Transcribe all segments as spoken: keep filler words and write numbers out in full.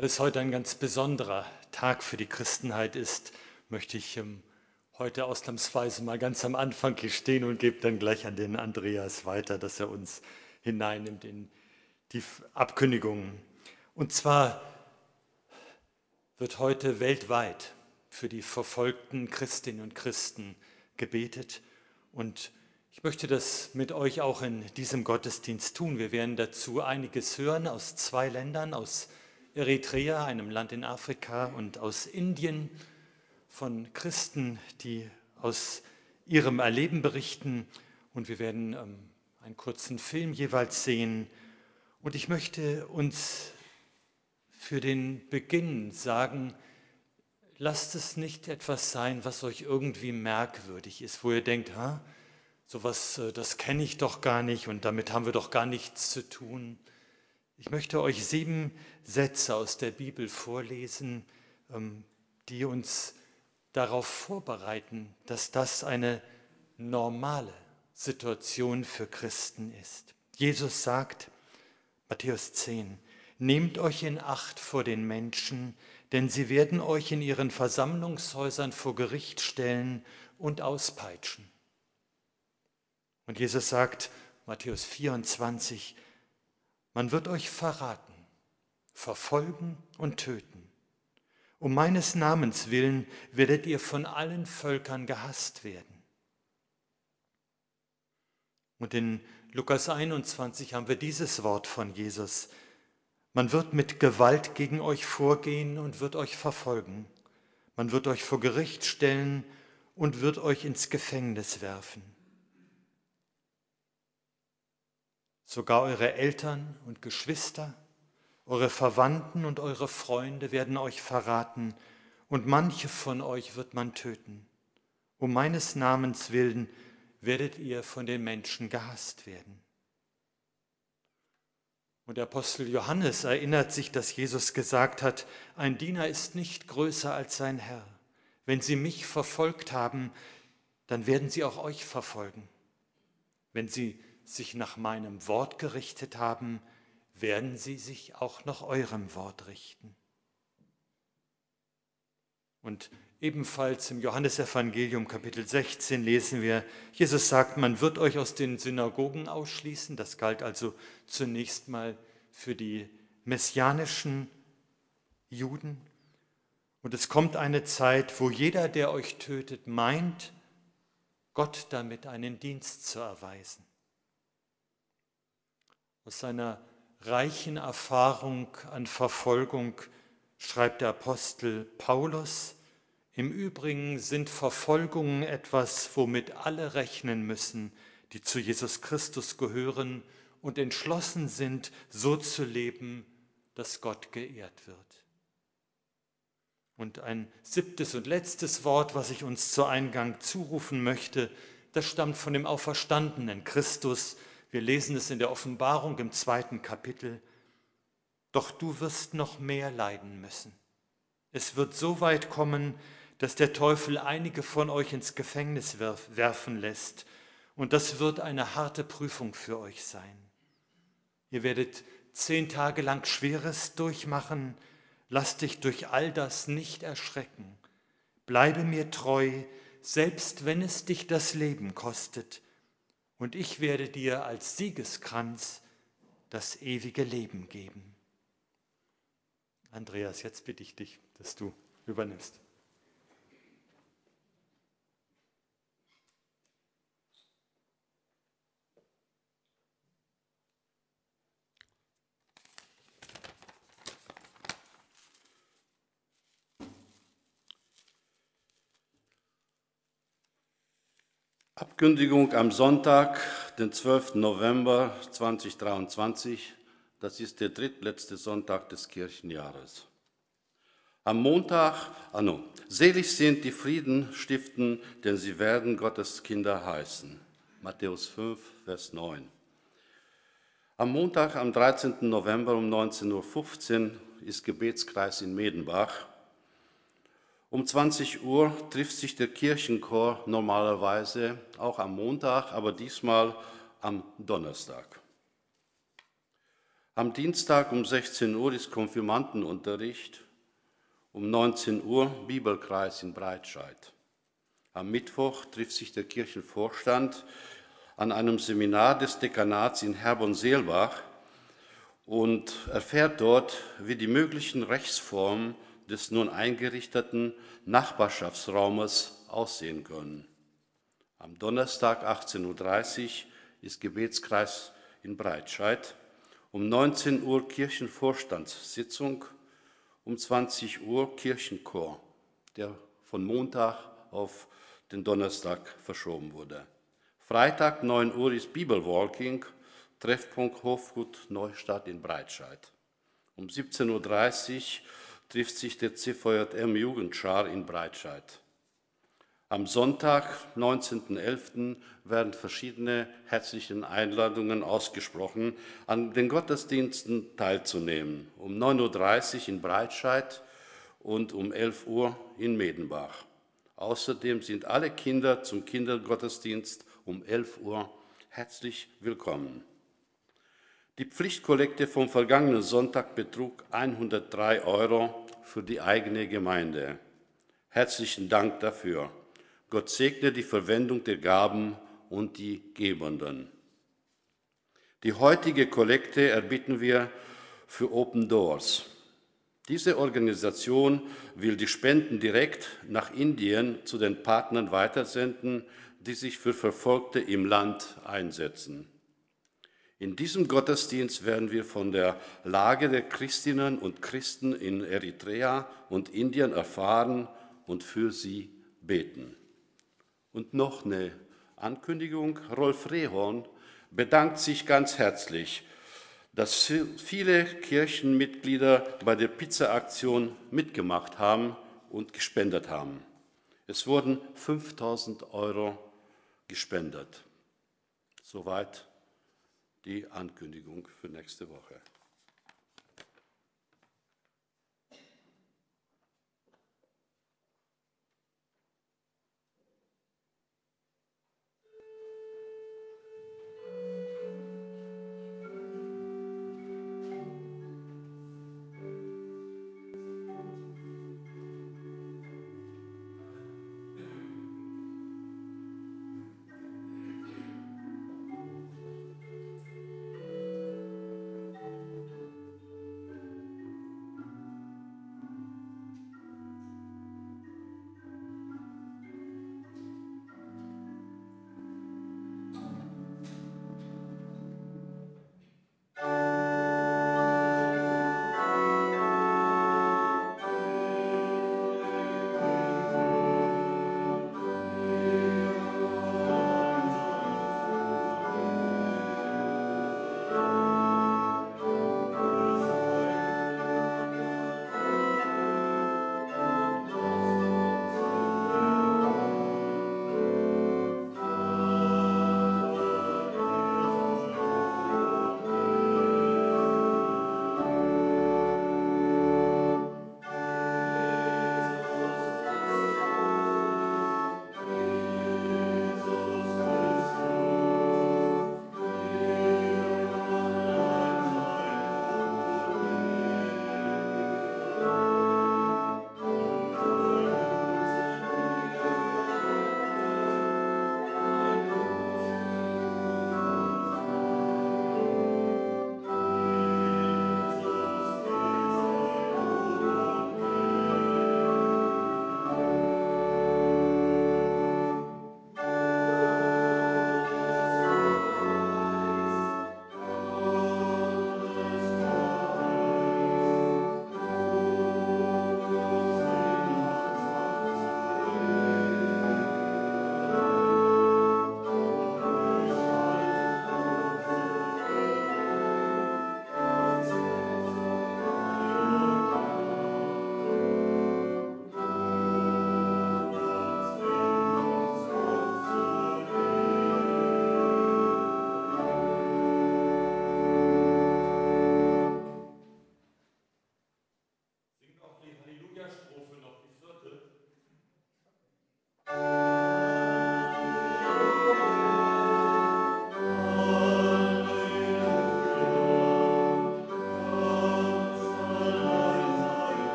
Weil es heute ein ganz besonderer Tag für die Christenheit ist, möchte ich ähm, heute ausnahmsweise mal ganz am Anfang hier stehen und gebe dann gleich an den Andreas weiter, dass er uns hineinnimmt in die Abkündigungen. Und zwar wird heute weltweit für die verfolgten Christinnen und Christen gebetet. Und ich möchte das mit euch auch in diesem Gottesdienst tun. Wir werden dazu einiges hören aus zwei Ländern, aus Eritrea, einem Land in Afrika, und aus Indien, von Christen, die aus ihrem Erleben berichten. Und wir werden ähm, einen kurzen Film jeweils sehen. Und ich möchte uns für den Beginn sagen, lasst es nicht etwas sein, was euch irgendwie merkwürdig ist, wo ihr denkt, ha, sowas, das kenne ich doch gar nicht und damit haben wir doch gar nichts zu tun. Ich möchte euch sieben Sätze aus der Bibel vorlesen, die uns darauf vorbereiten, dass das eine normale Situation für Christen ist. Jesus sagt, Matthäus zehn, nehmt euch in Acht vor den Menschen, denn sie werden euch in ihren Versammlungshäusern vor Gericht stellen und auspeitschen. Und Jesus sagt, Matthäus vierundzwanzig, man wird euch verraten, verfolgen und töten. Um meines Namens willen werdet ihr von allen Völkern gehasst werden. Und in Lukas einundzwanzig haben wir dieses Wort von Jesus. Man wird mit Gewalt gegen euch vorgehen und wird euch verfolgen. Man wird euch vor Gericht stellen und wird euch ins Gefängnis werfen. Sogar eure Eltern und Geschwister, eure Verwandten und eure Freunde werden euch verraten und manche von euch wird man töten. Um meines Namens willen werdet ihr von den Menschen gehasst werden. Und der Apostel Johannes erinnert sich, dass Jesus gesagt hat, ein Diener ist nicht größer als sein Herr. Wenn sie mich verfolgt haben, dann werden sie auch euch verfolgen. Wenn sie sich nach meinem Wort gerichtet haben, werden sie sich auch nach eurem Wort richten. Und ebenfalls im Johannesevangelium Kapitel sechzehn lesen wir, Jesus sagt, man wird euch aus den Synagogen ausschließen. Das galt also zunächst mal für die messianischen Juden. Und es kommt eine Zeit, wo jeder, der euch tötet, meint, Gott damit einen Dienst zu erweisen. Aus seiner reichen Erfahrung an Verfolgung schreibt der Apostel Paulus, im Übrigen sind Verfolgungen etwas, womit alle rechnen müssen, die zu Jesus Christus gehören und entschlossen sind, so zu leben, dass Gott geehrt wird. Und ein siebtes und letztes Wort, was ich uns zu Eingang zurufen möchte, das stammt von dem auferstandenen Christus. Wir lesen es in der Offenbarung im zweiten Kapitel. Doch du wirst noch mehr leiden müssen. Es wird so weit kommen, dass der Teufel einige von euch ins Gefängnis werfen lässt. Und das wird eine harte Prüfung für euch sein. Ihr werdet zehn Tage lang Schweres durchmachen. Lasst dich durch all das nicht erschrecken. Bleibe mir treu, selbst wenn es dich das Leben kostet. Und ich werde dir als Siegeskranz das ewige Leben geben. Andreas, jetzt bitte ich dich, dass du übernimmst. Abkündigung am Sonntag, den zwölften November zweitausenddreiundzwanzig. Das ist der drittletzte Sonntag des Kirchenjahres. Am Montag, ah no, selig sind die Frieden stiften, denn sie werden Gottes Kinder heißen. Matthäus fünf, Vers neun. Am Montag, am dreizehnten November um neunzehn Uhr fünfzehn ist Gebetskreis in Medenbach. Um zwanzig Uhr trifft sich der Kirchenchor normalerweise auch am Montag, aber diesmal am Donnerstag. Am Dienstag um sechzehn Uhr ist Konfirmandenunterricht, um neunzehn Uhr Bibelkreis in Breitscheid. Am Mittwoch trifft sich der Kirchenvorstand an einem Seminar des Dekanats in Herborn-Seelbach und erfährt dort, wie die möglichen Rechtsformen des nun eingerichteten Nachbarschaftsraumes aussehen können. Am Donnerstag achtzehn Uhr dreißig ist Gebetskreis in Breitscheid, um neunzehn Uhr Kirchenvorstandssitzung, um zwanzig Uhr Kirchenchor, der von Montag auf den Donnerstag verschoben wurde. Freitag neun Uhr ist Bibelwalking, Treffpunkt Hofgut Neustadt in Breitscheid. Um siebzehn Uhr dreißig trifft sich der C V J M Jugendschar in Breitscheid. Am Sonntag, neunzehnten elften werden verschiedene herzliche Einladungen ausgesprochen, an den Gottesdiensten teilzunehmen. Um neun Uhr dreißig in Breitscheid und um elf Uhr in Medenbach. Außerdem sind alle Kinder zum Kindergottesdienst um elf Uhr herzlich willkommen. Die Pflichtkollekte vom vergangenen Sonntag betrug hundertdrei Euro für die eigene Gemeinde. Herzlichen Dank dafür. Gott segne die Verwendung der Gaben und die Gebenden. Die heutige Kollekte erbitten wir für Open Doors. Diese Organisation will die Spenden direkt nach Indien zu den Partnern weitersenden, die sich für Verfolgte im Land einsetzen. In diesem Gottesdienst werden wir von der Lage der Christinnen und Christen in Eritrea und Indien erfahren und für sie beten. Und noch eine Ankündigung. Rolf Rehorn bedankt sich ganz herzlich, dass viele Kirchenmitglieder bei der Pizza-Aktion mitgemacht haben und gespendet haben. Es wurden fünftausend Euro gespendet. Soweit die Ankündigung für nächste Woche.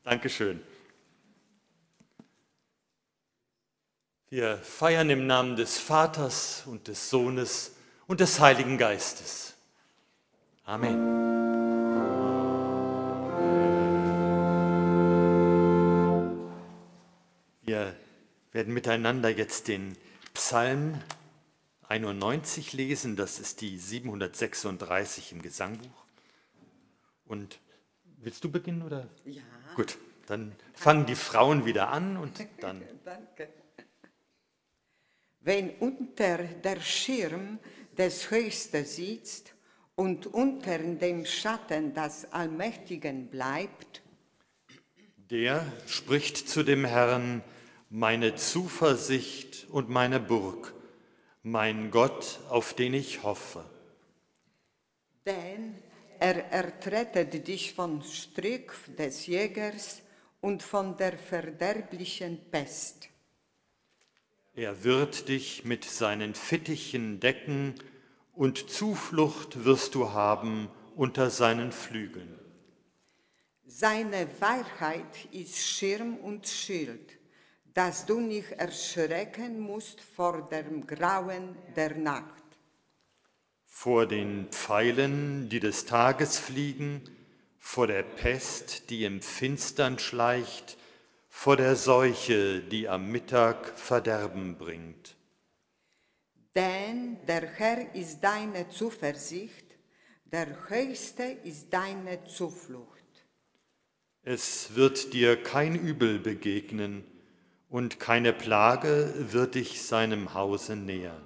Dankeschön. Wir feiern im Namen des Vaters und des Sohnes und des Heiligen Geistes. Amen. Wir werden miteinander jetzt den Psalm einundneunzig lesen, das ist die siebenhundertsechsunddreißig im Gesangbuch. Und willst du beginnen, oder? Ja. Gut, dann fangen die Frauen wieder an und dann... Danke. Wenn unter der Schirm des Höchsten sitzt und unter dem Schatten des Allmächtigen bleibt, der spricht zu dem Herrn: Meine Zuversicht und meine Burg, mein Gott, auf den ich hoffe. denn er errettet dich vom Strick des Jägers und von der verderblichen Pest. Er wird dich mit seinen Fittichen decken, und Zuflucht wirst du haben unter seinen Flügeln. Seine Wahrheit ist Schirm und Schild, dass du nicht erschrecken musst vor dem Grauen der Nacht, Vor den Pfeilen, die des Tages fliegen, vor der Pest, die im Finstern schleicht, vor der Seuche, die am Mittag Verderben bringt. Denn der Herr ist deine Zuversicht, der Höchste ist deine Zuflucht. Es wird dir kein Übel begegnen, und keine Plage wird dich seinem Hause nähern.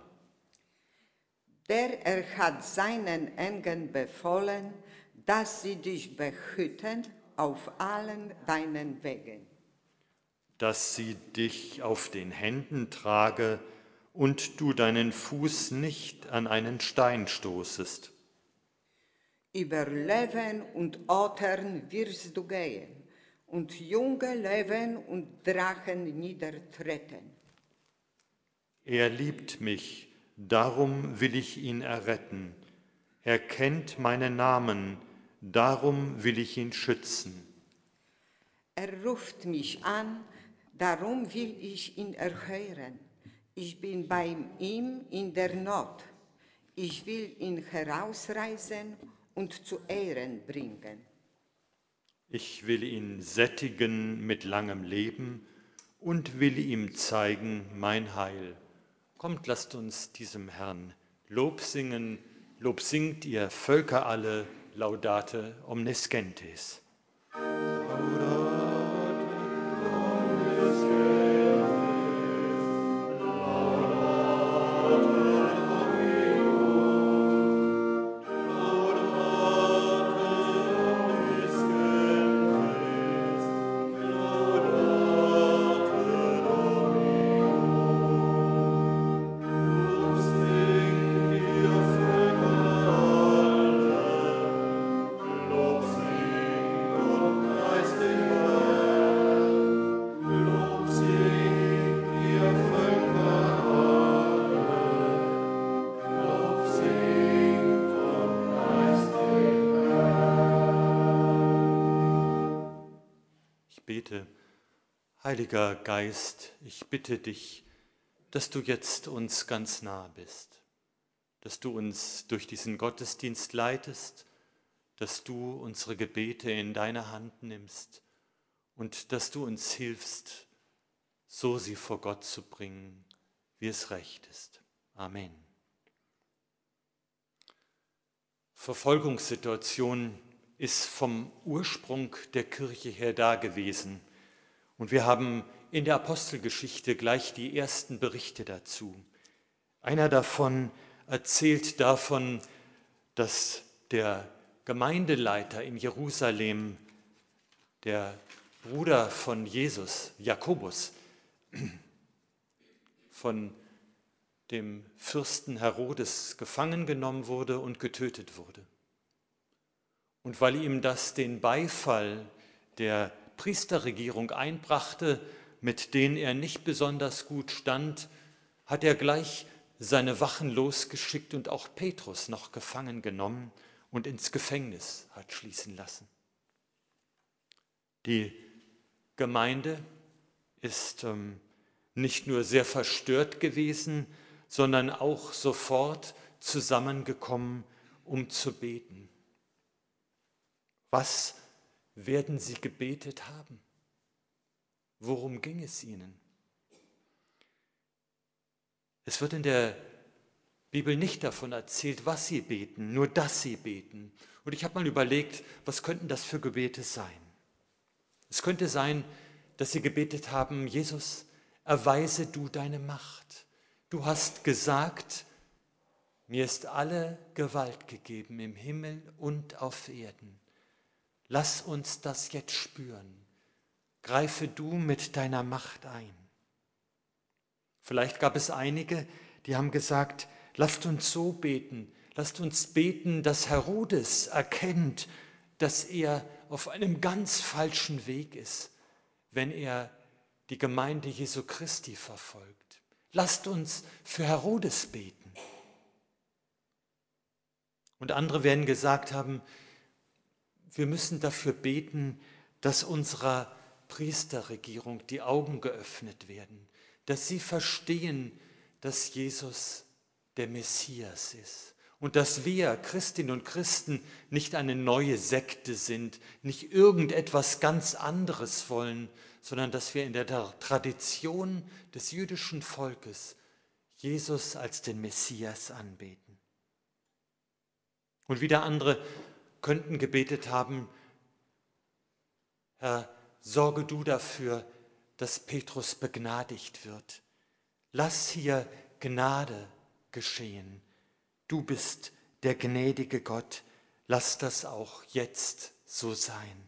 Der er hat seinen Engeln befohlen, dass sie dich behüten auf allen deinen Wegen. Dass sie dich auf den Händen trage und du deinen Fuß nicht an einen Stein stoßest. Über Löwen und Ottern wirst du gehen und junge Löwen und Drachen niedertreten. Er liebt mich, darum will ich ihn erretten. Er kennt meinen Namen, darum will ich ihn schützen. Er ruft mich an, darum will ich ihn erhören. Ich bin bei ihm in der Not. Ich will ihn herausreißen und zu Ehren bringen. Ich will ihn sättigen mit langem Leben und will ihm zeigen mein Heil. Kommt, lasst uns diesem Herrn Lob singen. Lob singt ihr Völker alle, Laudate omnescentes. Heiliger Geist, ich bitte dich, dass du jetzt uns ganz nah bist, dass du uns durch diesen Gottesdienst leitest, dass du unsere Gebete in deine Hand nimmst und dass du uns hilfst, so sie vor Gott zu bringen, wie es recht ist. Amen. Verfolgungssituation ist vom Ursprung der Kirche her da gewesen. Und wir haben in der Apostelgeschichte gleich die ersten Berichte dazu. Einer davon erzählt davon, dass der Gemeindeleiter in Jerusalem, der Bruder von Jesus, Jakobus, von dem Fürsten Herodes gefangen genommen wurde und getötet wurde. Und weil ihm das den Beifall der Priesterregierung einbrachte, mit denen er nicht besonders gut stand, hat er gleich seine Wachen losgeschickt und auch Petrus noch gefangen genommen und ins Gefängnis hat schließen lassen. Die Gemeinde ist ähm, nicht nur sehr verstört gewesen, sondern auch sofort zusammengekommen, um zu beten. Was werden sie gebetet haben? Worum ging es ihnen? Es wird in der Bibel nicht davon erzählt, was sie beten, nur dass sie beten. Und ich habe mal überlegt, was könnten das für Gebete sein? Es könnte sein, dass sie gebetet haben: Jesus, erweise du deine Macht. Du hast gesagt, mir ist alle Gewalt gegeben im Himmel und auf Erden. Lass uns das jetzt spüren. Greife du mit deiner Macht ein. Vielleicht gab es einige, die haben gesagt: Lasst uns so beten, lasst uns beten, dass Herodes erkennt, dass er auf einem ganz falschen Weg ist, wenn er die Gemeinde Jesu Christi verfolgt. Lasst uns für Herodes beten. Und andere werden gesagt haben: Wir müssen dafür beten, dass unserer Priesterregierung die Augen geöffnet werden, dass sie verstehen, dass Jesus der Messias ist und dass wir Christinnen und Christen nicht eine neue Sekte sind, nicht irgendetwas ganz anderes wollen, sondern dass wir in der Tradition des jüdischen Volkes Jesus als den Messias anbeten. Und wieder andere könnten gebetet haben: Herr, sorge du dafür, dass Petrus begnadigt wird. Lass hier Gnade geschehen. Du bist der gnädige Gott. Lass das auch jetzt so sein.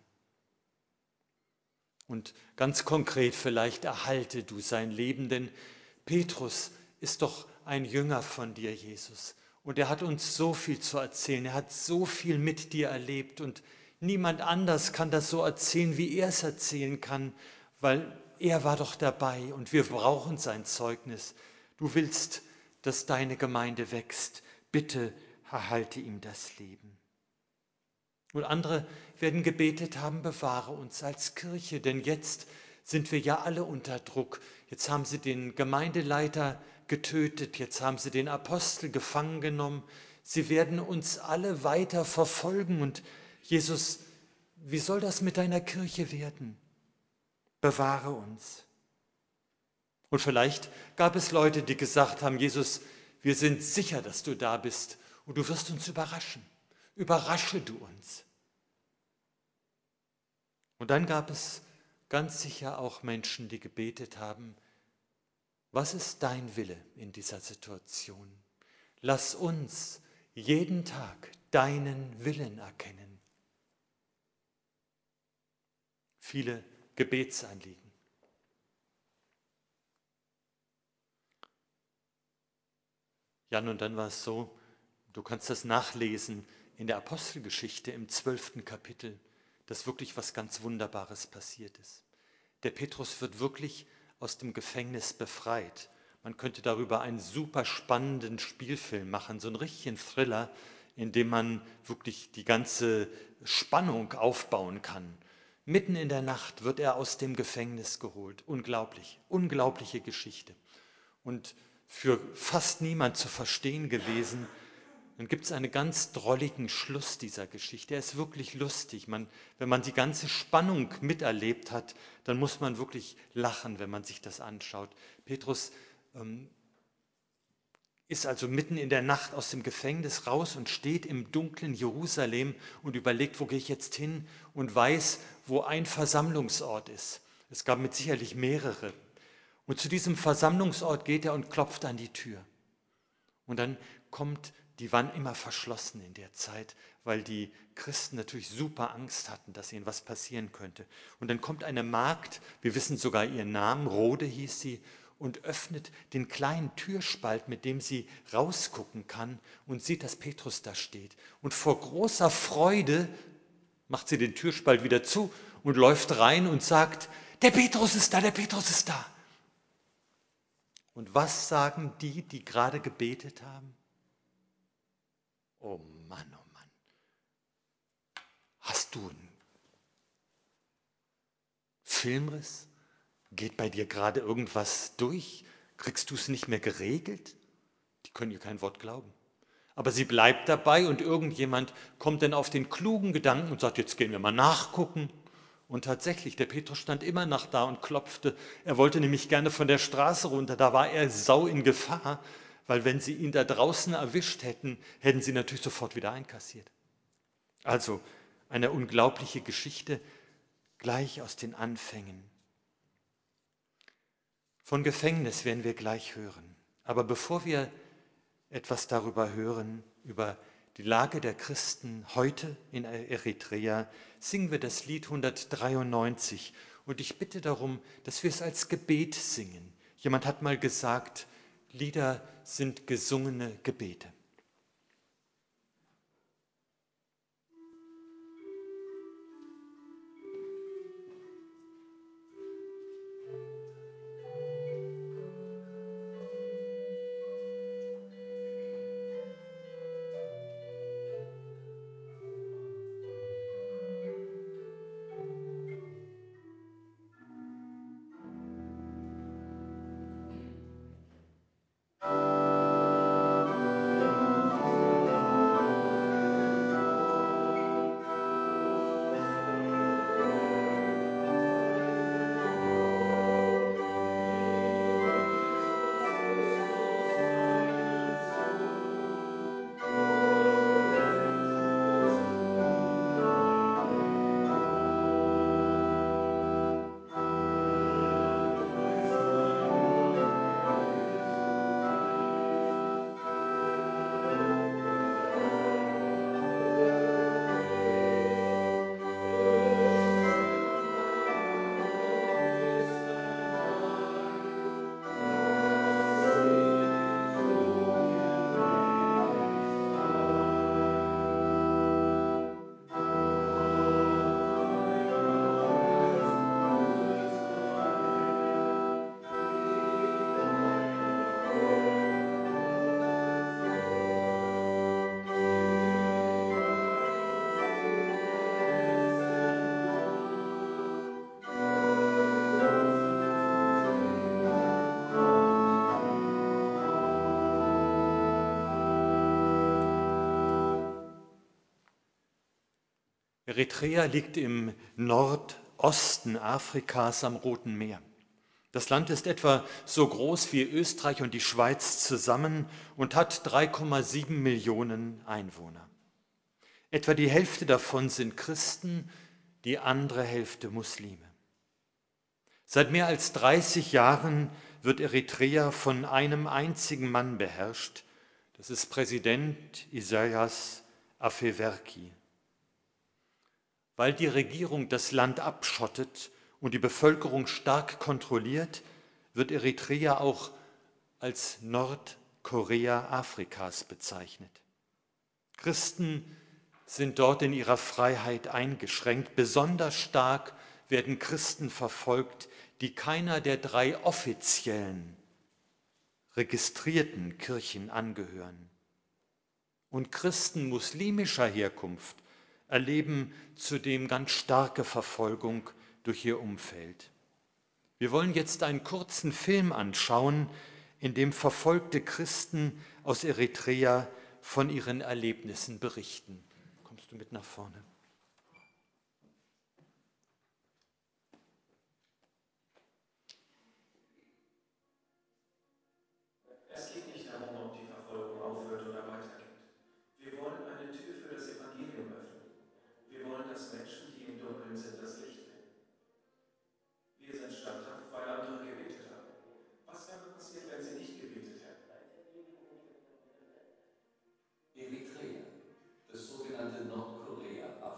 Und ganz konkret vielleicht erhalte du sein Leben, denn Petrus ist doch ein Jünger von dir, Jesus. Und er hat uns so viel zu erzählen. Er hat so viel mit dir erlebt und niemand anders kann das so erzählen, wie er es erzählen kann, weil er war doch dabei und wir brauchen sein Zeugnis. Du willst, dass deine Gemeinde wächst. Bitte erhalte ihm das Leben. Und andere werden gebetet haben: Bewahre uns als Kirche, denn jetzt sind wir ja alle unter Druck. Jetzt haben sie den Gemeindeleiter getötet, jetzt haben sie den Apostel gefangen genommen. Sie werden uns alle weiter verfolgen. Und Jesus, wie soll das mit deiner Kirche werden? Bewahre uns. Und vielleicht gab es Leute, die gesagt haben: Jesus, wir sind sicher, dass du da bist und du wirst uns überraschen. Überrasche du uns. Und dann gab es ganz sicher auch Menschen, die gebetet haben: Was ist dein Wille in dieser Situation? Lass uns jeden Tag deinen Willen erkennen. Viele Gebetsanliegen. Ja, und dann war es so, du kannst das nachlesen in der Apostelgeschichte im zwölften Kapitel, dass wirklich was ganz Wunderbares passiert ist. Der Petrus wird wirklich aus dem Gefängnis befreit. Man könnte darüber einen super spannenden Spielfilm machen, so einen richtigen Thriller, in dem man wirklich die ganze Spannung aufbauen kann. Mitten in der Nacht wird er aus dem Gefängnis geholt. Unglaublich, unglaubliche Geschichte. Und für fast niemand zu verstehen gewesen. Dann gibt es einen ganz drolligen Schluss dieser Geschichte. Er ist wirklich lustig. Man, wenn man die ganze Spannung miterlebt hat, dann muss man wirklich lachen, wenn man sich das anschaut. Petrus ähm, ist also mitten in der Nacht aus dem Gefängnis raus und steht im dunklen Jerusalem und überlegt, wo gehe ich jetzt hin, und weiß, wo ein Versammlungsort ist. Es gab mit sicherlich mehrere. Und zu diesem Versammlungsort geht er und klopft an die Tür. Und dann kommt, die waren immer verschlossen in der Zeit, weil die Christen natürlich super Angst hatten, dass ihnen was passieren könnte. Und dann kommt eine Magd, wir wissen sogar ihren Namen, Rode hieß sie, und öffnet den kleinen Türspalt, mit dem sie rausgucken kann und sieht, dass Petrus da steht. Und vor großer Freude macht sie den Türspalt wieder zu und läuft rein und sagt: Der Petrus ist da, der Petrus ist da. Und was sagen die, die gerade gebetet haben? Oh Mann, oh Mann, hast du einen Filmriss? Geht bei dir gerade irgendwas durch? Kriegst du es nicht mehr geregelt? Die können ihr kein Wort glauben. Aber sie bleibt dabei und irgendjemand kommt dann auf den klugen Gedanken und sagt, jetzt gehen wir mal nachgucken. Und tatsächlich, der Petrus stand immer noch da und klopfte. Er wollte nämlich gerne von der Straße runter. Da war er sau in Gefahr, weil wenn sie ihn da draußen erwischt hätten, hätten sie natürlich sofort wieder einkassiert. Also eine unglaubliche Geschichte gleich aus den Anfängen. Von Gefängnis werden wir gleich hören. Aber bevor wir etwas darüber hören, über die Lage der Christen heute in Eritrea, singen wir das Lied hundertdreiundneunzig. Und ich bitte darum, dass wir es als Gebet singen. Jemand hat mal gesagt, Lieder sind gesungene Gebete. Eritrea liegt im Nordosten Afrikas am Roten Meer. Das Land ist etwa so groß wie Österreich und die Schweiz zusammen und hat drei Komma sieben Millionen Einwohner. Etwa die Hälfte davon sind Christen, die andere Hälfte Muslime. Seit mehr als dreißig Jahren wird Eritrea von einem einzigen Mann beherrscht. Das ist Präsident Isaias Afewerki. Weil die Regierung das Land abschottet und die Bevölkerung stark kontrolliert, wird Eritrea auch als Nordkorea Afrikas bezeichnet. Christen sind dort in ihrer Freiheit eingeschränkt. Besonders stark werden Christen verfolgt, die keiner der drei offiziellen, registrierten Kirchen angehören. Und Christen muslimischer Herkunft erleben zudem ganz starke Verfolgung durch ihr Umfeld. Wir wollen jetzt einen kurzen Film anschauen, in dem verfolgte Christen aus Eritrea von ihren Erlebnissen berichten. Kommst du mit nach vorne? Es geht nicht darum, ob die Verfolgung aufhört oder weitergeht. Wir wollen eine Tür für das Evangelium öffnen. Wir wollen, dass Menschen, die im Dunkeln sind, das Licht finden. Wir sind standhaft, weil andere gebetet haben. Was wäre passiert, wenn sie nicht gebetet hätten? Eritrea, das sogenannte Nordkorea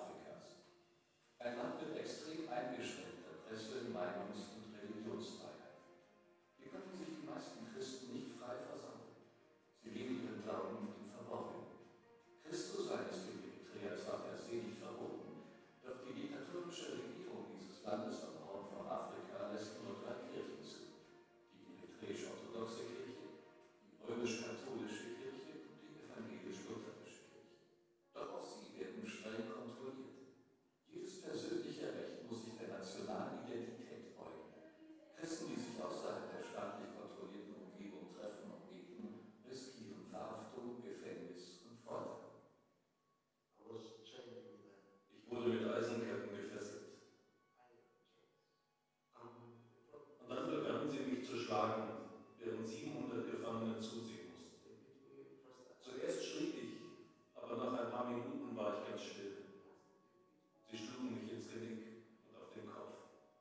schlagen, während siebenhundert Gefangene zusehen mussten. Zuerst schrie ich, aber nach ein paar Minuten war ich ganz still. Sie schlugen mich ins Genick und auf den Kopf.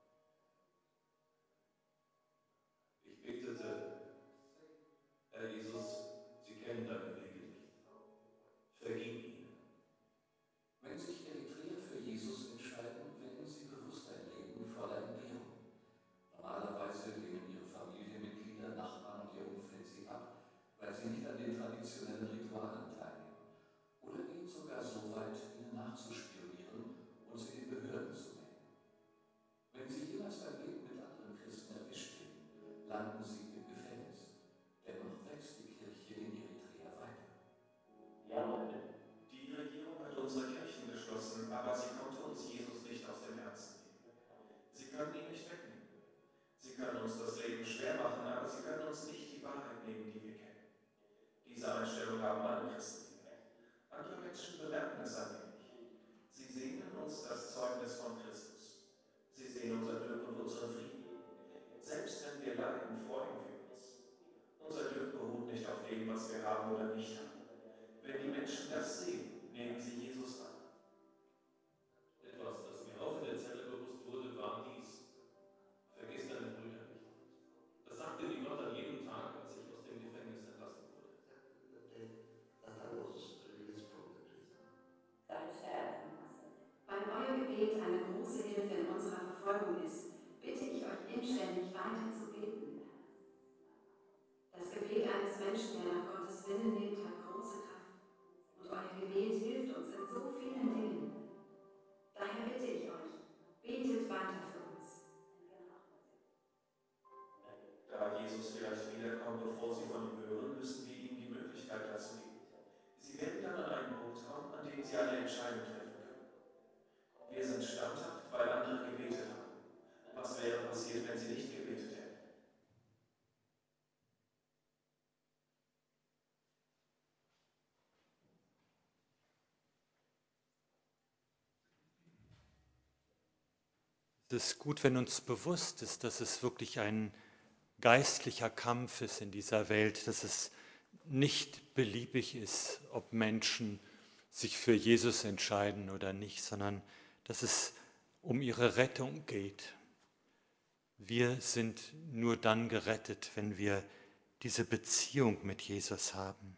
Ich betete: Herr Jesus, Sie kennen deine Wege nicht. Vergib ihnen. Wenn sich Eritreer für Jesus entscheiden, wählen sie bewusst ein Leben voller Entbehrung. Normalerweise lehnen ihre Familienmitglieder, Nachbarn und ihr Umfeld sie ab, weil sie nicht an den traditionellen Ritualen teilnehmen. Oder gehen sogar so weit, ihnen nachzuspionieren und sie den Behörden zu melden. Wenn sie jemals beim Leben mit anderen Christen erwischt werden, landen sie im Gefängnis. Dennoch wächst die Kirche in Eritrea weiter. Die Regierung hat unsere Kirchen geschlossen, aber sie konnte uns Jesus nicht aus dem Herzen nehmen. Sie können ihn nicht wegnehmen. Sie können uns das Leben schwer machen, aber sie können uns nicht die Wahrheit nehmen, die wir kennen. Diese Einstellung haben alle Christen hier. Andere Menschen bemerken es ein wenig. Sie sehen in uns das Zeugnis von Christus. Sie sehen unser Glück und unseren Frieden. Selbst wenn wir leiden, freuen wir uns. Unser Glück beruht nicht auf dem, was wir haben oder nicht haben. Wenn die Menschen das sehen, nehmen sie Jesus an. Etwas, das mir auch in der Zelle bewusst wurde, war dies: Vergiss deine Brüder nicht. Das sagte mir Gott an jedem Tag, als ich aus dem Gefängnis entlassen wurde. Weil euer Gebet eine große Hilfe in unserer Verfolgung ist, bitte ich euch inständig weiter zu beten. Das Gebet eines Menschen, der nach Gottes Willen lebt, hat große Kraft. Und euer Gebet hilft uns in so vielen Dingen. Daher bitte ich euch, betet weiter für uns. Da Jesus vielleicht wiederkommt, bevor sie von ihm hören, müssen wir ihnen die Möglichkeit dazu geben. Sie werden dann an einen Punkt kommen, an dem sie eine Entscheidung treffen können. Wir sind standhaft, weil andere gebetet haben. Was wäre passiert, wenn sie nicht gebetet hätten? Es ist gut, wenn uns bewusst ist, dass es wirklich ein geistlicher Kampf ist in dieser Welt, dass es nicht beliebig ist, ob Menschen sich für Jesus entscheiden oder nicht, sondern dass es um ihre Rettung geht. Wir sind nur dann gerettet, wenn wir diese Beziehung mit Jesus haben.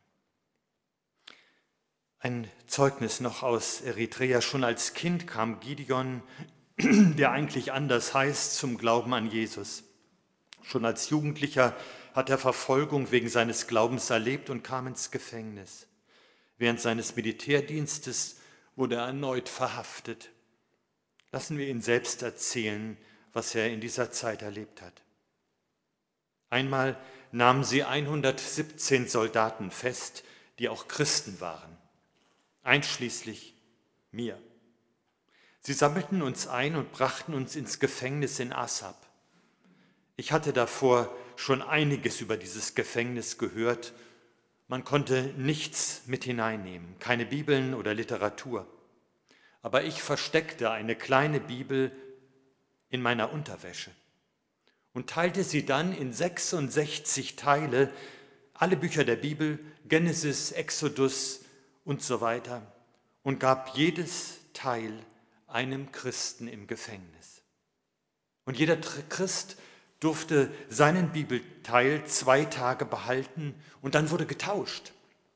Ein Zeugnis noch aus Eritrea. Schon als Kind kam Gideon, der eigentlich anders heißt, zum Glauben an Jesus. Schon als Jugendlicher hat er Verfolgung wegen seines Glaubens erlebt und kam ins Gefängnis. Während seines Militärdienstes wurde er erneut verhaftet. Lassen wir ihn selbst erzählen, was er in dieser Zeit erlebt hat. Einmal nahmen sie hundertsiebzehn Soldaten fest, die auch Christen waren, einschließlich mir. Sie sammelten uns ein und brachten uns ins Gefängnis in Assab. Ich hatte davor schon einiges über dieses Gefängnis gehört. Man konnte nichts mit hineinnehmen, keine Bibeln oder Literatur. Aber ich versteckte eine kleine Bibel in meiner Unterwäsche und teilte sie dann in sechsundsechzig Teile, alle Bücher der Bibel, Genesis, Exodus und so weiter, und gab jedes Teil einem Christen im Gefängnis. Und jeder Christ durfte seinen Bibelteil zwei Tage behalten und dann wurde getauscht.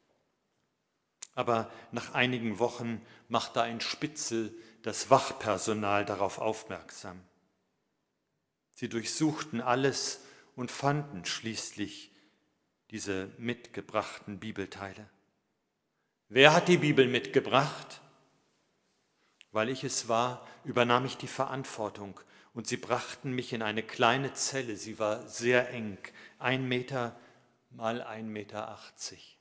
Aber nach einigen Wochen machte ein Spitzel das Wachpersonal darauf aufmerksam. Sie durchsuchten alles und fanden schließlich diese mitgebrachten Bibelteile. Wer hat die Bibel mitgebracht? Weil ich es war, übernahm ich die Verantwortung und sie brachten mich in eine kleine Zelle. Sie war sehr eng, ein Meter mal ein Meter achtzig.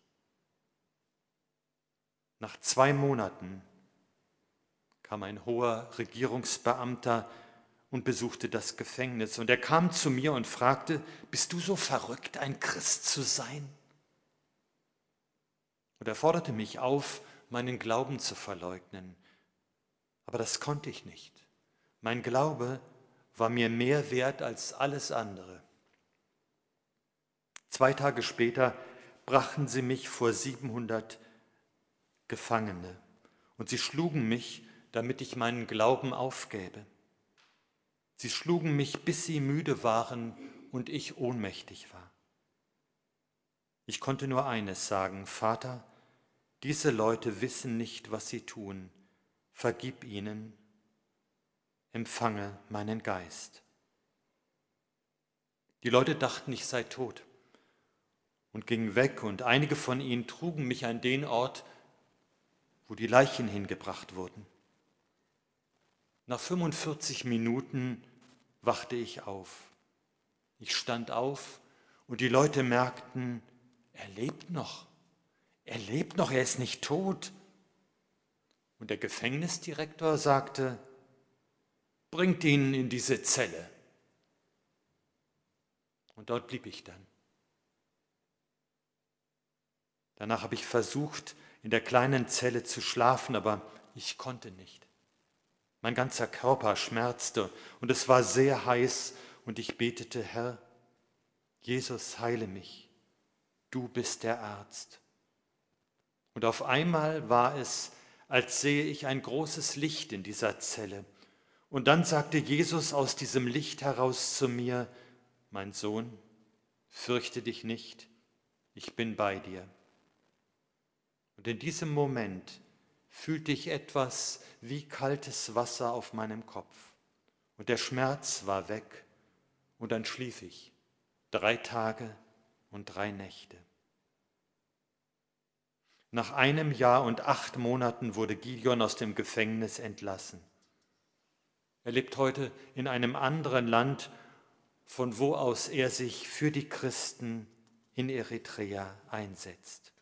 Nach zwei Monaten kam ein hoher Regierungsbeamter und besuchte das Gefängnis. Und er kam zu mir und fragte: Bist du so verrückt, ein Christ zu sein? Und er forderte mich auf, meinen Glauben zu verleugnen. Aber das konnte ich nicht. Mein Glaube war mir mehr wert als alles andere. Zwei Tage später brachten sie mich vor siebenhundert Gefangene und sie schlugen mich, damit ich meinen Glauben aufgäbe. Sie schlugen mich, bis sie müde waren und ich ohnmächtig war. Ich konnte nur eines sagen: Vater, diese Leute wissen nicht, was sie tun. Vergib ihnen, empfange meinen Geist. Die Leute dachten, ich sei tot und gingen weg, und einige von ihnen trugen mich an den Ort, wo die Leichen hingebracht wurden. Nach fünfundvierzig Minuten wachte ich auf. Ich stand auf und die Leute merkten, er lebt noch, er lebt noch, er ist nicht tot. Und der Gefängnisdirektor sagte, bringt ihn in diese Zelle. Und dort blieb ich dann. Danach habe ich versucht, in der kleinen Zelle zu schlafen, aber ich konnte nicht. Mein ganzer Körper schmerzte und es war sehr heiß und ich betete, Herr, Jesus, heile mich, du bist der Arzt. Und auf einmal war es, als sehe ich ein großes Licht in dieser Zelle. Und dann sagte Jesus aus diesem Licht heraus zu mir, mein Sohn, fürchte dich nicht, ich bin bei dir. Und in diesem Moment fühlte ich etwas wie kaltes Wasser auf meinem Kopf. Und der Schmerz war weg. Und dann schlief ich drei Tage und drei Nächte. Nach einem Jahr und acht Monaten wurde Gideon aus dem Gefängnis entlassen. Er lebt heute in einem anderen Land, von wo aus er sich für die Christen in Eritrea einsetzt.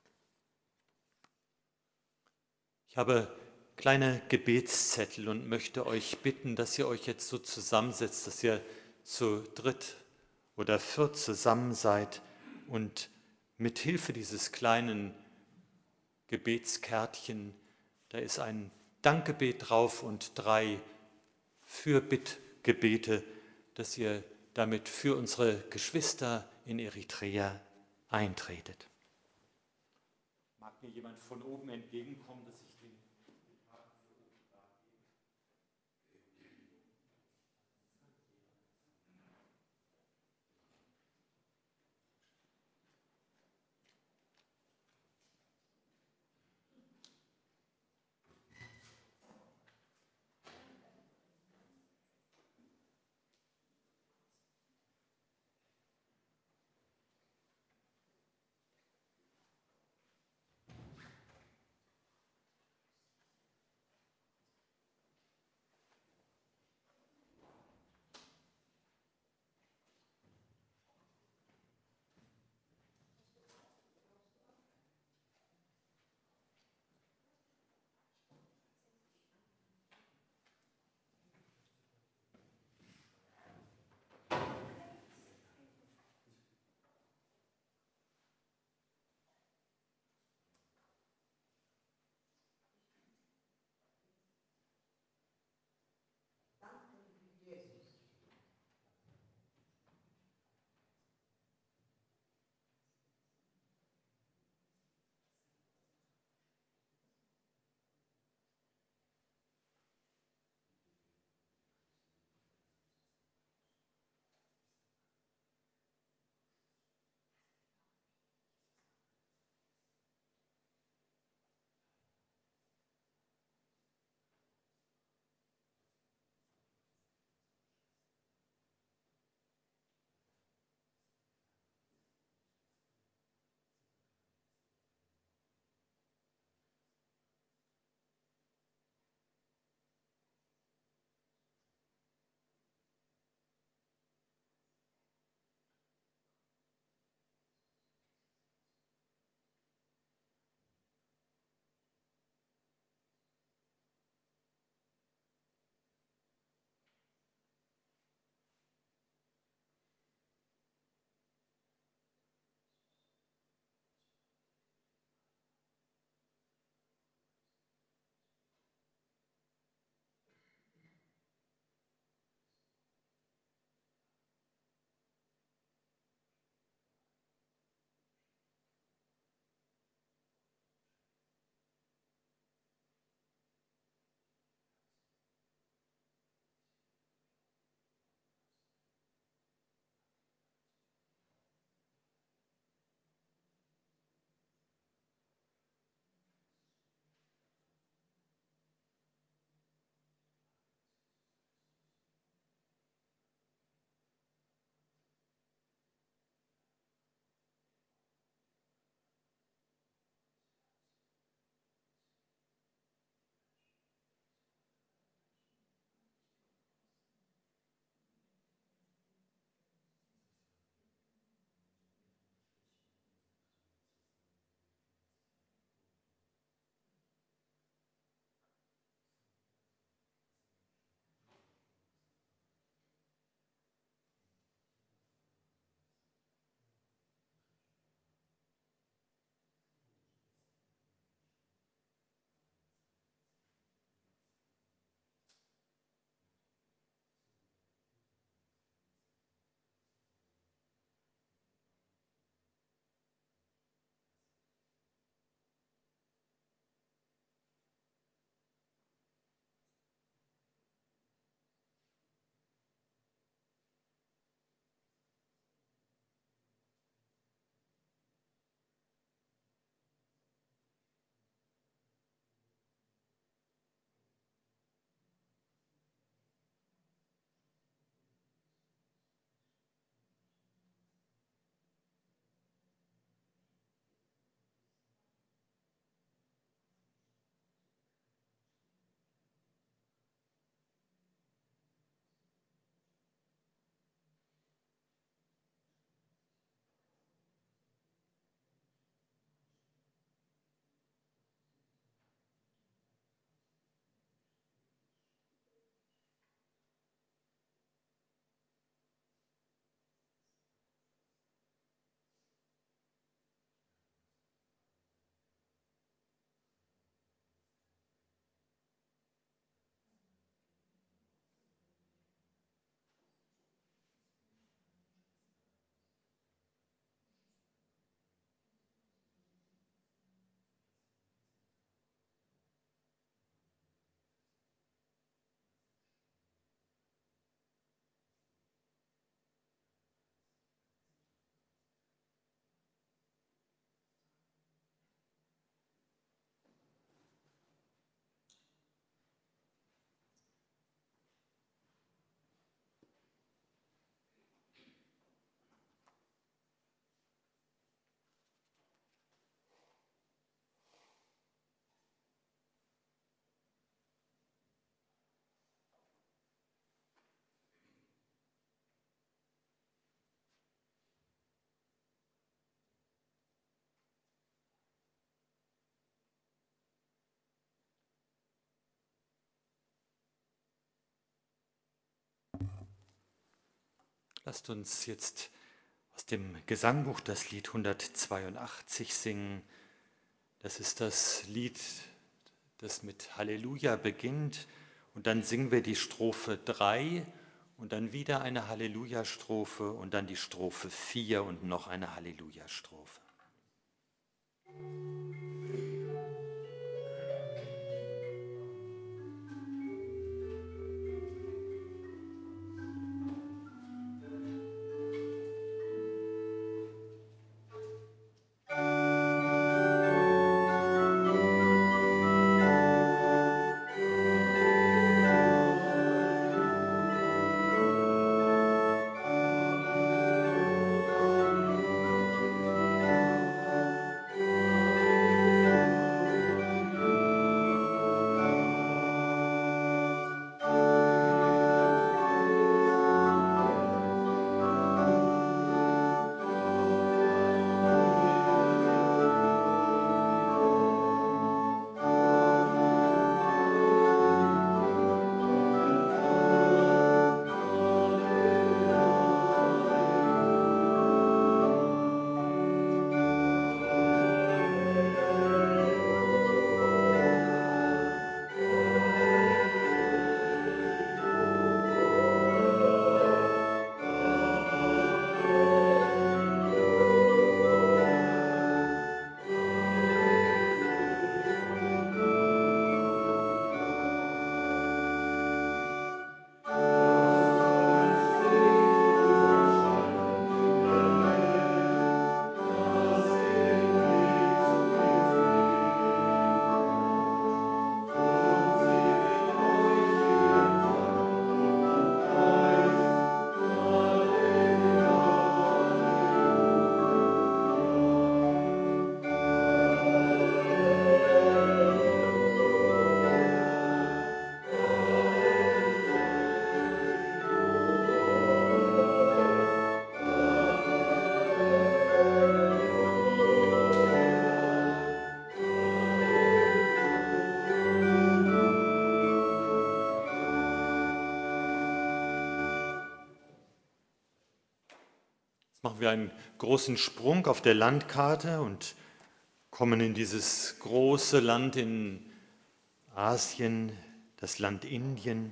Ich habe kleine Gebetszettel und möchte euch bitten, dass ihr euch jetzt so zusammensetzt, dass ihr zu dritt oder viert zusammen seid und mit Hilfe dieses kleinen Gebetskärtchen, da ist ein Dankgebet drauf und drei Fürbittgebete, dass ihr damit für unsere Geschwister in Eritrea eintretet. Mag mir jemand von oben entgegenkommen, dass ich den Karten für oben dargebe? Lasst uns jetzt aus dem Gesangbuch das Lied hundertzweiundachtzig singen. Das ist das Lied, das mit Halleluja beginnt. Und dann singen wir die Strophe drei und dann wieder eine Halleluja-Strophe und dann die Strophe vier und noch eine Halleluja-Strophe. Machen wir einen großen Sprung auf der Landkarte und kommen in dieses große Land in Asien, das Land Indien,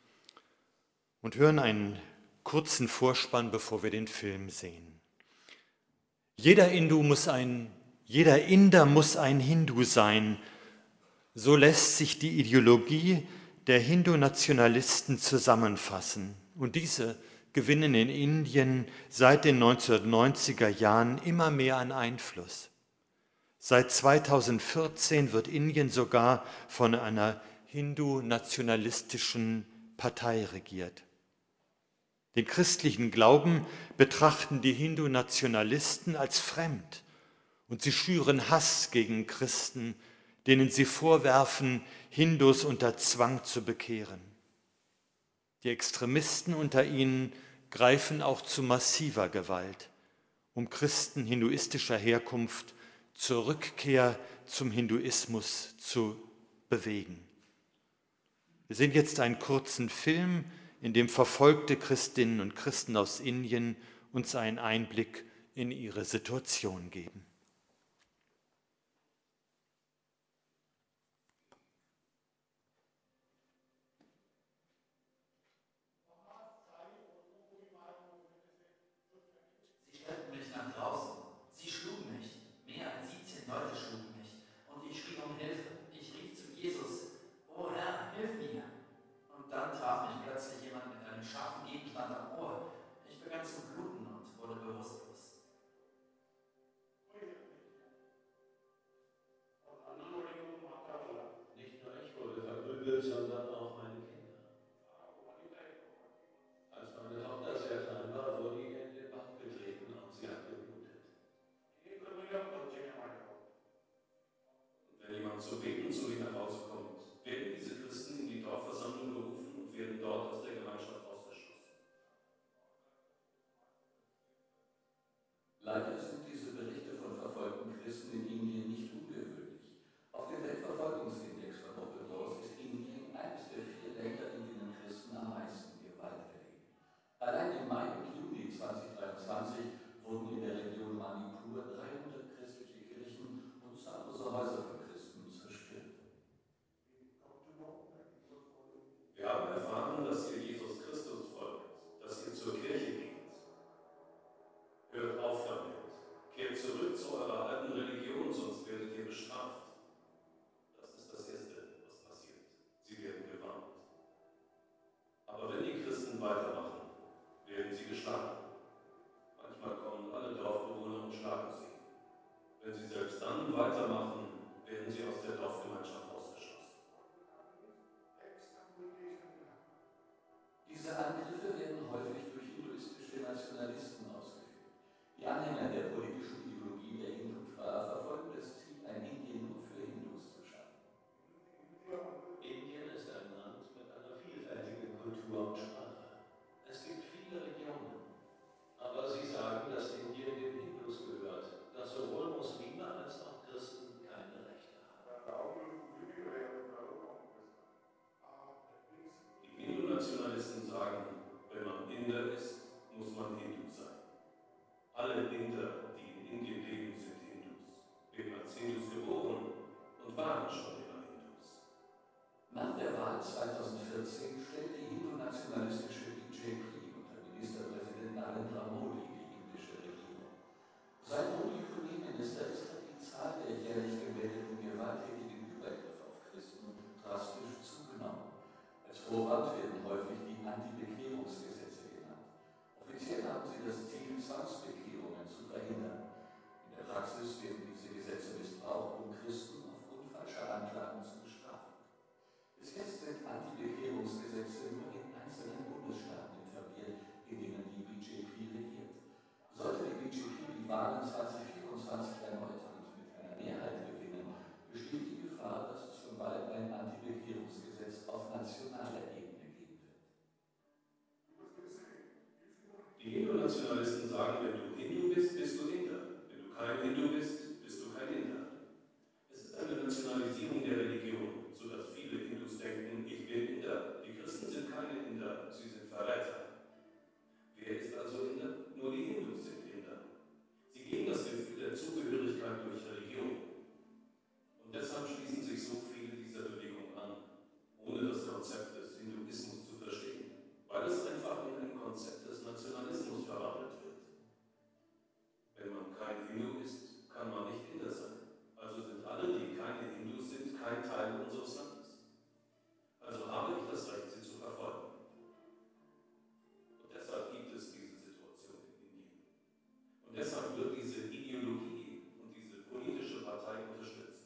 und hören einen kurzen Vorspann, bevor wir den Film sehen. Jeder Hindu muss ein, jeder Inder muss ein Hindu sein. So lässt sich die Ideologie der Hindu-Nationalisten zusammenfassen. Und diese gewinnen in Indien seit den neunzehnhundertneunziger Jahren immer mehr an Einfluss. Seit zweitausendvierzehn wird Indien sogar von einer hindu-nationalistischen Partei regiert. Den christlichen Glauben betrachten die Hindu-Nationalisten als fremd und sie schüren Hass gegen Christen, denen sie vorwerfen, Hindus unter Zwang zu bekehren. Die Extremisten unter ihnen greifen auch zu massiver Gewalt, um Christen hinduistischer Herkunft zur Rückkehr zum Hinduismus zu bewegen. Wir sehen jetzt einen kurzen Film, in dem verfolgte Christinnen und Christen aus Indien uns einen Einblick in ihre Situation geben. Leute schlugen mich und ich schrie um Hilfe. Ich rief zu Jesus, oh Herr, hilf mir. Und dann traf mich plötzlich jemand mit einem scharfen Gegenstand am Ohr. Ich begann zu bluten und wurde bewusstlos. zweitausenddreiundzwanzig wurden in der Region Manipur dreihundert christliche Kirchen und zahllose Häuser von Christen zerstört. Wir haben erfahren, dass ihr Jesus Christus folgt, dass ihr zur Kirche geht. Hört auf damit. Kehrt zurück zu eurer alten Religion, sonst werdet ihr bestraft. Das ist das Erste, was passiert. Sie werden gewarnt. Aber wenn die Christen weitermachen, werden sie geschlagen. Manchmal kommen alle Dorfbewohner und schlagen sie. Wenn sie selbst dann weitermachen, werden sie aus der Dorfgemeinschaft ausgeschlossen. Diese Angriffe werden häufig durch hinduistische Nationalisten ausgeführt. Die Anhänger der politischen Ideologie der Hindutva verfolgen das Ziel, ein Indien nur für Hindus zu schaffen. Indien ist ein Land mit einer vielfältigen Kultur und Sprache. Es gibt viele Regionen. Aber sie sagen, dass Indien den Hindus gehört, dass sowohl Muslime als auch Christen keine Rechte haben. Die Hindu-Nationalisten sagen, wenn man Inder ist, muss man Hindu sein. Alle Inder, die in Indien leben, sind Hindus, werden als Hindus geboren und waren schon immer Hindus. Nach der Wahl zweitausendvierzehn stellte die hindu-nationalistische B J P unter Ministerpräsident Narendra Modi die indische Regierung. Seit Modi Premierminister ist, hat die Zahl der jährlich gemeldeten gewalttätigen Übergriffe auf Christen drastisch zugenommen. Als Vorwand werden häufig die Anti-Bekehrungsgesetze genannt. Offiziell haben sie das Ziel, Zwangsbekehrungen zu verhindern. In der Praxis werden diese Gesetze missbraucht, um Christen aufgrund falscher Anklagen zu bestrafen. Bis jetzt sind Anti-Bekehrungsgesetze nur in einzelnen Bundesstaaten etabliert, in denen die B J P regiert. Sollte die B J P die Wahlen zweitausendvierundzwanzig erneut und mit einer Mehrheit gewinnen, besteht die Gefahr, dass es schon bald ein Anti-Bekehrungsgesetz auf nationaler Ebene geben wird. Die Hindu-Nationalisten sagen, wenn du Hindu bist, bist du Inder. Wenn du kein Hindu bist, bist du kein Inder. Es ist eine Nationalisierung der Religion, sodass viele Hindus denken, ich bin Inder. Die Christen sind keine Inder, sie sind Verräter. Wer ist also Inder? Nur die Hindus sind Inder. Sie geben das Gefühl der Zugehörigkeit durch Religion. Und deshalb schließen sich so viele dieser Bewegung an, ohne das Konzept des Hinduismus zu verstehen, weil es einfach in ein Konzept des Nationalismus verwandelt wird. Wenn man kein Hindu ist, kann man nicht Inder sein. Also sind alle, die keine Hindus sind, kein Teil unseres Landes. Also habe ich das Recht, sie zu verfolgen. Und deshalb gibt es diese Situation in Indien. Und deshalb wird diese Ideologie und diese politische Partei unterstützt.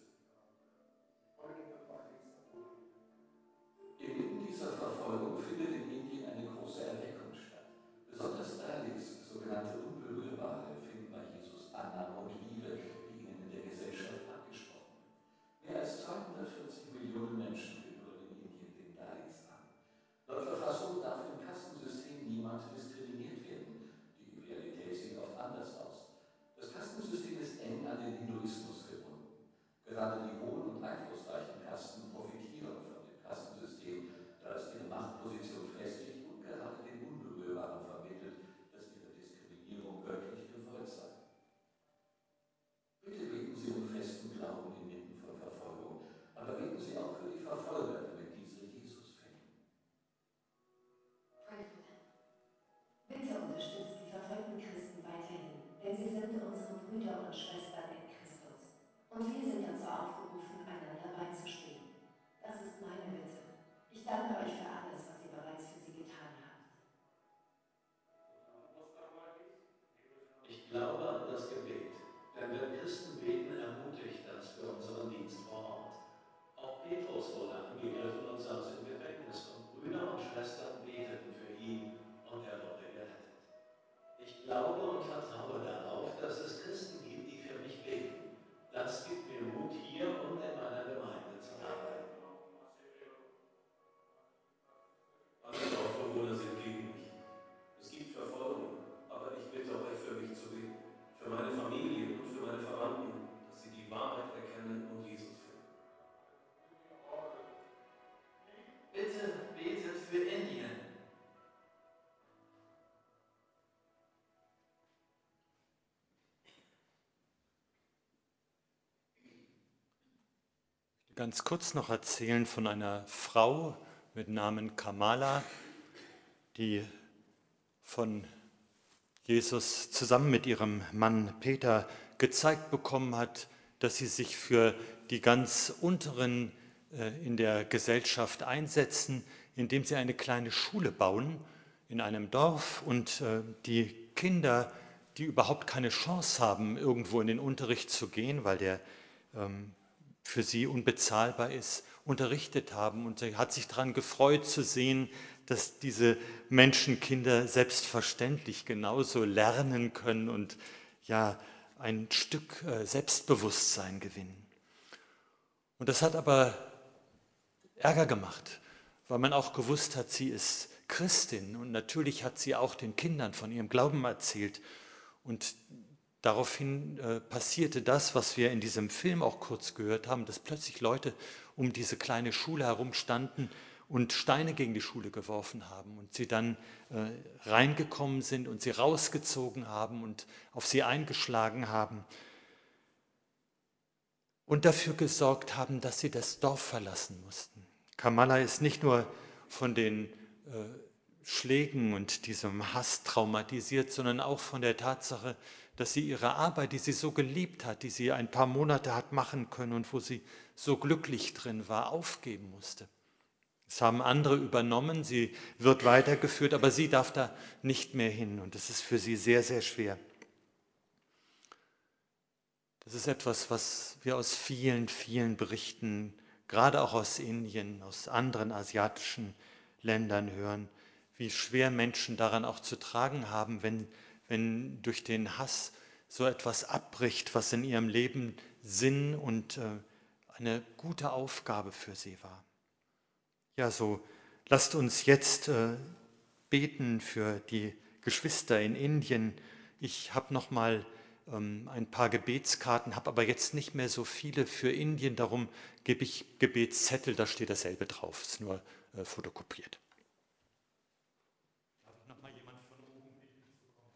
Inmitten dieser Verfolgung findet in Indien eine große Erweckung statt. Besonders Dalits, sogenannte Unberührbare, finden bei Jesus Annahme und Liebe, die ihnen in der Gesellschaft abgesprochen wird. Mehr als zweihundertvierzig Millionen Menschen gehören in Indien den Dalits an. Laut Verfassung darf im Kastensystem niemand diskriminiert werden. Die Realität sieht oft anders aus. Das Kastensystem ist eng an den Hinduismus gebunden. Gerade die hohen und einflussreichen Kasten profitieren von dem Kastensystem, da es ihre Machtposition festigt und gerade den Unberührbaren vermittelt, dass ihre Diskriminierung göttlich gewollt sei. Bitte beten Sie um festen Glauben inmitten von Verfolgung, aber beten Sie auch für die Verfolger, damit diese Jesus finden. Bitte unterstützt die verfolgten Christen weiterhin, denn sie sind unsere Brüder und Schwestern in Christus. Und wir sind dazu aufgerufen, einander beizustehen. Das ist meine Bitte. Ich danke euch für alles, was ihr bereits für sie getan habt. Ich glaube an das Gebet, denn wenn Christen beten, ermutigt das für unseren Dienst vor Ort. Auch Petrus wurde angegriffen und saß im Gefängnis und Brüder und Schwestern beteten für ihn und er wurde gerettet. Ich glaube und vertraue darauf, dass es Christen gibt, die für mich beten. Das gibt mir Mut, hier und in meiner Gemeinde zu arbeiten. Alle Dorfbewohner sind gegen mich. Es gibt Verfolgung, aber ich bitte euch, für mich zu beten. Für meine Familie und für meine Verwandten, dass sie die Wahrheit erkennen und Jesus finden. Bitte betet für Indien. ganz kurz noch erzählen von einer Frau mit Namen Kamala, die von Jesus zusammen mit ihrem Mann Peter gezeigt bekommen hat, dass sie sich für die ganz Unteren äh, in der Gesellschaft einsetzen, indem sie eine kleine Schule bauen in einem Dorf und äh, die Kinder, die überhaupt keine Chance haben, irgendwo in den Unterricht zu gehen, weil der ähm, für sie unbezahlbar ist, unterrichtet haben. Und sie hat sich daran gefreut zu sehen, dass diese Menschenkinder selbstverständlich genauso lernen können und ja ein Stück äh, Selbstbewusstsein gewinnen. Und das hat aber Ärger gemacht, weil man auch gewusst hat, sie ist Christin und natürlich hat sie auch den Kindern von ihrem Glauben erzählt. Und daraufhin äh, passierte das, was wir in diesem Film auch kurz gehört haben, dass plötzlich Leute um diese kleine Schule herum standen und Steine gegen die Schule geworfen haben und sie dann äh, reingekommen sind und sie rausgezogen haben und auf sie eingeschlagen haben und dafür gesorgt haben, dass sie das Dorf verlassen mussten. Kamala ist nicht nur von den äh, Schlägen und diesem Hass traumatisiert, sondern auch von der Tatsache, dass sie ihre Arbeit, die sie so geliebt hat, die sie ein paar Monate hat machen können und wo sie so glücklich drin war, aufgeben musste. Es haben andere übernommen, sie wird weitergeführt, aber sie darf da nicht mehr hin und das ist für sie sehr, sehr schwer. Das ist etwas, was wir aus vielen, vielen Berichten, gerade auch aus Indien, aus anderen asiatischen Ländern hören, wie schwer Menschen daran auch zu tragen haben, wenn, wenn durch den Hass so etwas abbricht, was in ihrem Leben Sinn und äh, eine gute Aufgabe für sie war. Ja, so lasst uns jetzt äh, beten für die Geschwister in Indien. Ich habe noch mal ähm, ein paar Gebetskarten, habe aber jetzt nicht mehr so viele für Indien. Darum gebe ich Gebetszettel, da steht dasselbe drauf, ist nur äh, fotokopiert. Darf ich noch mal jemand von oben bitten zu kommen?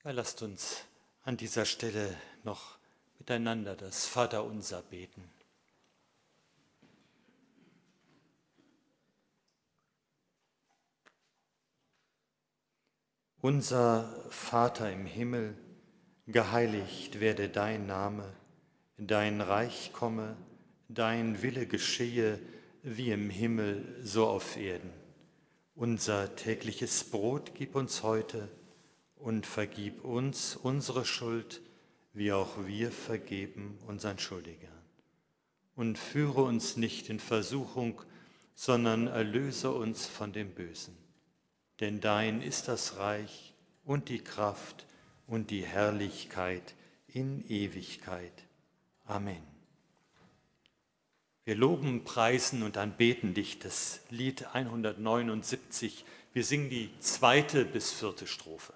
Ja, lasst uns an dieser Stelle noch miteinander das Vaterunser beten. Unser Vater im Himmel, geheiligt werde dein Name, dein Reich komme, dein Wille geschehe, wie im Himmel, so auf Erden. Unser tägliches Brot gib uns heute und vergib uns unsere Schuld, wie auch wir vergeben unseren Schuldigern. Und führe uns nicht in Versuchung, sondern erlöse uns von dem Bösen. Denn dein ist das Reich und die Kraft und die Herrlichkeit in Ewigkeit. Amen. Wir loben, preisen und anbeten dich, das Lied hundertneunundsiebzig. Wir singen die zweite bis vierte Strophe.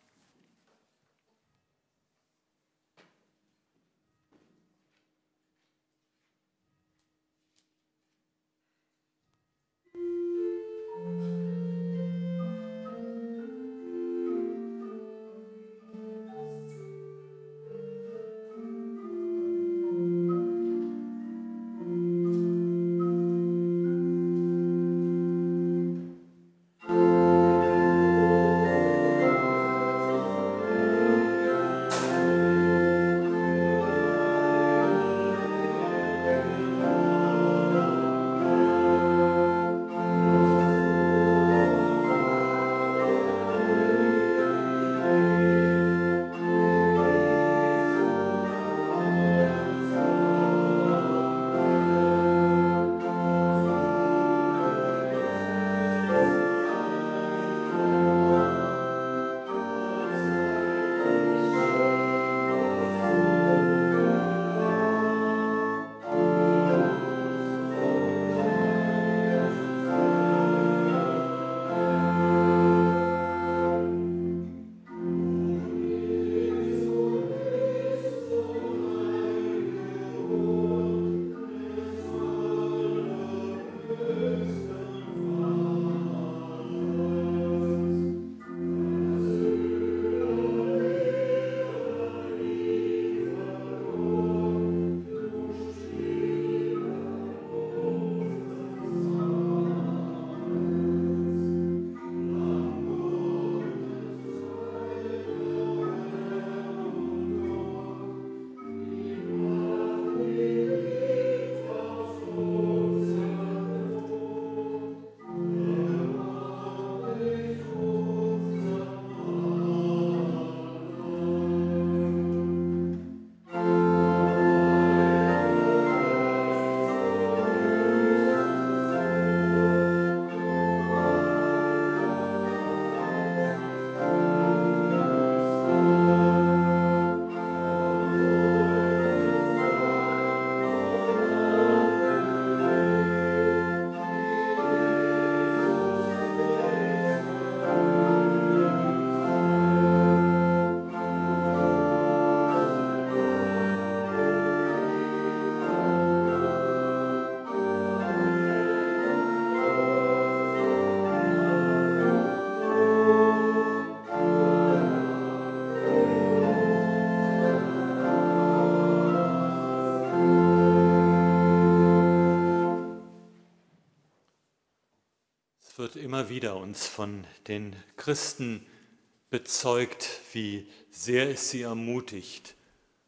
Es wird immer wieder uns von den Christen bezeugt, wie sehr es sie ermutigt,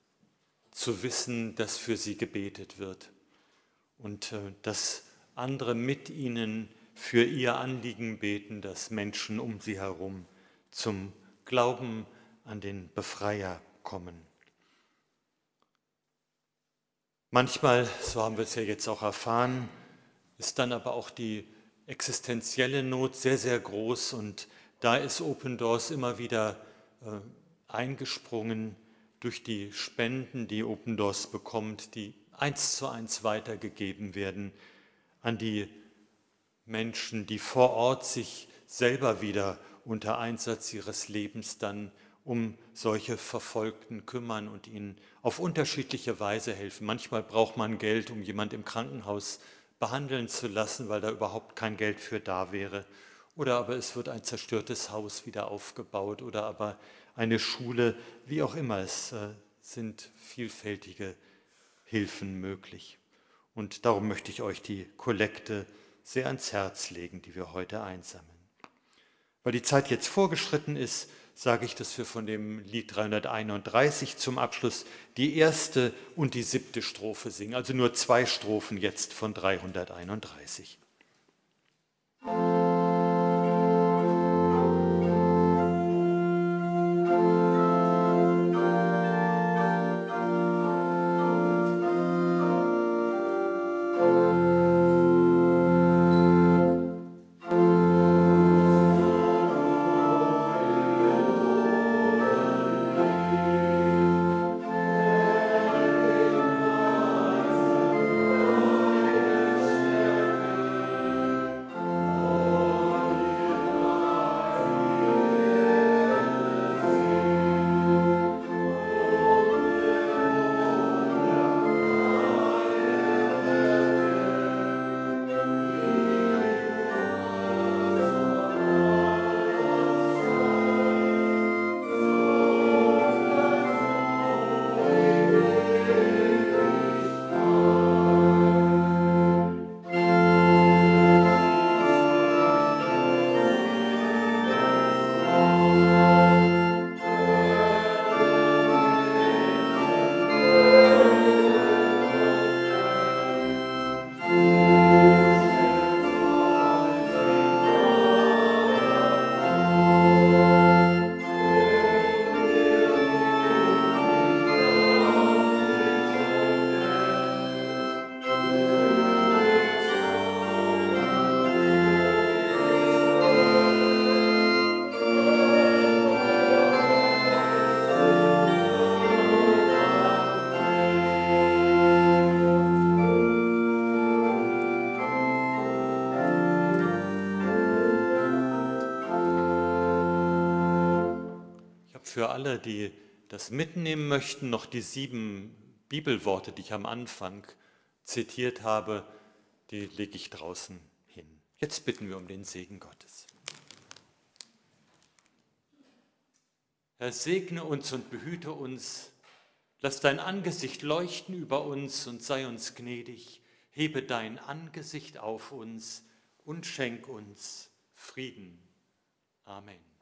zu wissen, dass für sie gebetet wird und äh, dass andere mit ihnen für ihr Anliegen beten, dass Menschen um sie herum zum Glauben an den Befreier kommen. Manchmal, so haben wir es ja jetzt auch erfahren, ist dann aber auch die existenzielle Not sehr, sehr groß und da ist Open Doors immer wieder äh, eingesprungen durch die Spenden, die Open Doors bekommt, die eins zu eins weitergegeben werden an die Menschen, die vor Ort sich selber wieder unter Einsatz ihres Lebens dann um solche Verfolgten kümmern und ihnen auf unterschiedliche Weise helfen. Manchmal braucht man Geld, um jemand im Krankenhaus behandeln zu lassen, weil da überhaupt kein Geld für da wäre. oder aber es wird ein zerstörtes Haus wieder aufgebaut oder aber eine Schule, wie auch immer. Es äh, sind vielfältige Hilfen möglich. Und darum möchte ich euch die Kollekte sehr ans Herz legen, die wir heute einsammeln. Weil die Zeit jetzt vorgeschritten ist, sage ich, dass wir von dem Lied dreihunderteinunddreißig zum Abschluss die erste und die siebte Strophe singen. Also nur zwei Strophen jetzt von dreihunderteinunddreißig. Für alle, die das mitnehmen möchten, noch die sieben Bibelworte, die ich am Anfang zitiert habe, die lege ich draußen hin. Jetzt bitten wir um den Segen Gottes. Herr, segne uns und behüte uns, lass dein Angesicht leuchten über uns und sei uns gnädig, hebe dein Angesicht auf uns und schenk uns Frieden. Amen.